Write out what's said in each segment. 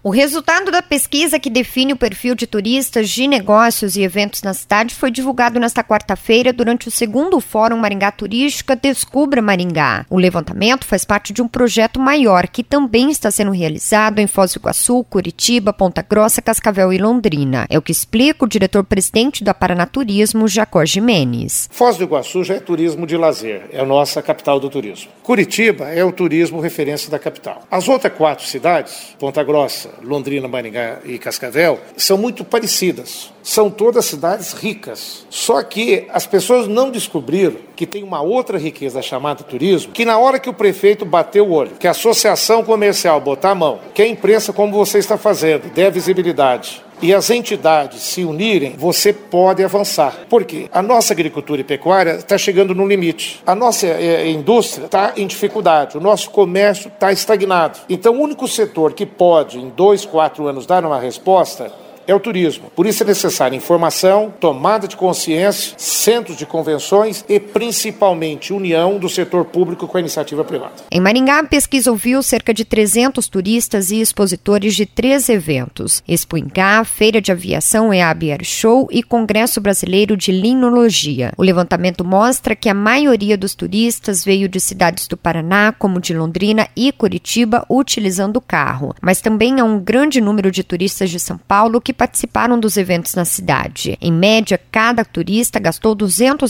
O resultado da pesquisa que define o perfil de turistas de negócios e eventos na cidade foi divulgado nesta quarta-feira durante o segundo Fórum Maringá Turística Descubra Maringá. O levantamento faz parte de um projeto maior que também está sendo realizado em Foz do Iguaçu, Curitiba, Ponta Grossa, Cascavel e Londrina. É o que explica o diretor-presidente da Paranaturismo, Jacó Jimenez. Foz do Iguaçu já é turismo de lazer, é a nossa capital do turismo. Curitiba é o turismo referência da capital. As outras 4 cidades, Ponta Grossa, Londrina, Maringá e Cascavel, são muito parecidas. São todas cidades ricas. Só que as pessoas não descobriram que tem uma outra riqueza chamada turismo, que na hora que o prefeito bater o olho, que a associação comercial botar a mão, que a imprensa, como você está fazendo, der visibilidade, e as entidades se unirem, você pode avançar. Por quê? A nossa agricultura e pecuária está chegando no limite. A nossa indústria está em dificuldade. O nosso comércio está estagnado. Então, o único setor que pode, em 2, 4 anos, dar uma resposta é o turismo. Por isso é necessária informação, tomada de consciência, centros de convenções e, principalmente, união do setor público com a iniciativa privada. Em Maringá, a pesquisa ouviu cerca de 300 turistas e expositores de 3 eventos: Expo Ingá, Feira de Aviação EAB Air Show e Congresso Brasileiro de Linologia. O levantamento mostra que a maioria dos turistas veio de cidades do Paraná, como de Londrina e Curitiba, utilizando o carro. Mas também há um grande número de turistas de São Paulo que participaram dos eventos na cidade. Em média, cada turista gastou R$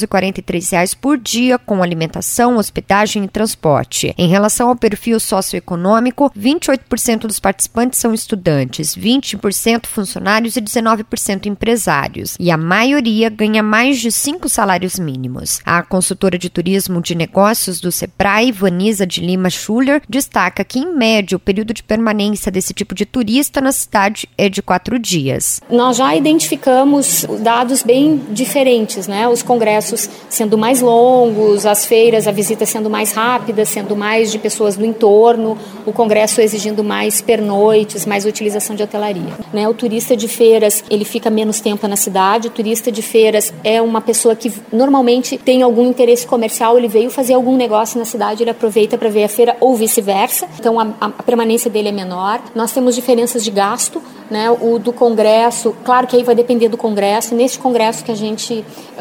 243 por dia com alimentação, hospedagem e transporte. Em relação ao perfil socioeconômico, 28% dos participantes são estudantes, 20% funcionários e 19% empresários. E a maioria ganha mais de 5 salários mínimos. A consultora de turismo de negócios do Sebrae, Vanisa de Lima Schuller, destaca que, em média, o período de permanência desse tipo de turista na cidade é de 4 dias. Nós já identificamos dados bem diferentes, né? Os congressos sendo mais longos, as feiras, a visita sendo mais rápida, sendo mais de pessoas do entorno, o congresso exigindo mais pernoites, mais utilização de hotelaria, né? O turista de feiras, ele fica menos tempo na cidade. O turista de feiras é uma pessoa que normalmente tem algum interesse comercial, ele veio fazer algum negócio na cidade, ele aproveita para ver a feira ou vice-versa, então a permanência dele é menor. Nós temos diferenças de gasto, né? O do congresso, claro que aí vai depender do congresso. Neste congresso que a gente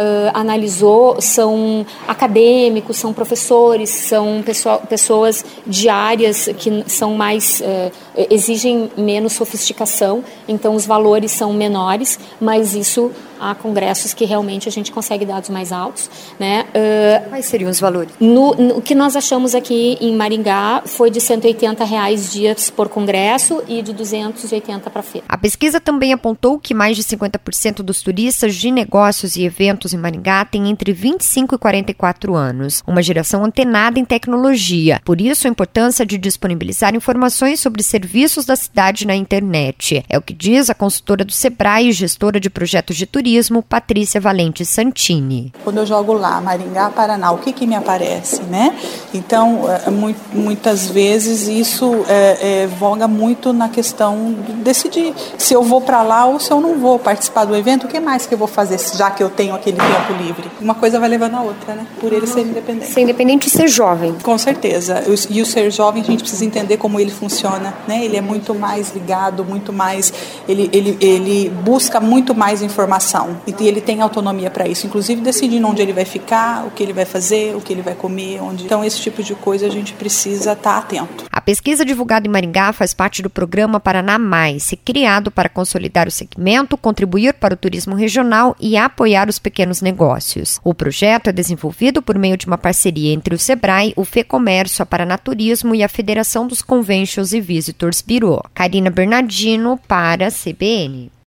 analisou, são acadêmicos, são professores, são pessoas de áreas que são mais, exigem menos sofisticação, então os valores são menores, mas isso há congressos que realmente a gente consegue dados mais altos, né? Quais seriam os valores? O que nós achamos aqui em Maringá foi de R$ 180 dias por congresso e de 280 para feira. A pesquisa também apontou que mais de 50% dos turistas de negócios e eventos em Maringá têm entre 25 e 44 anos, uma geração antenada em tecnologia. Por isso, a importância de disponibilizar informações sobre serviços da cidade na internet. É o que diz a consultora do Sebrae e gestora de projetos de turismo, Patrícia Valente Santini. Quando eu jogo lá, Maringá, Paraná, o que me aparece, né? Então, muitas vezes isso voga muito na questão de decidir se eu vou para lá ou se eu não vou participar do evento. O que mais que eu vou fazer, já que eu tenho aquele tempo livre? Uma coisa vai levando a outra, né? Por ele ser independente. Ser independente e ser jovem. Com certeza. E o ser jovem, a gente precisa entender como ele funciona, né? Ele é muito mais ligado, muito mais... Ele busca muito mais informação. E ele tem autonomia para isso, inclusive decidindo onde ele vai ficar, o que ele vai fazer, o que ele vai comer, onde. Então, esse tipo de coisa a gente precisa estar atento. A pesquisa divulgada em Maringá faz parte do programa Paraná Mais, criado para consolidar o segmento, contribuir para o turismo regional e apoiar os pequenos negócios. O projeto é desenvolvido por meio de uma parceria entre o Sebrae, o FEComércio, a Paranaturismo e a Federação dos Conventions e Visitors Bureau. Karina Bernardino para a CBN.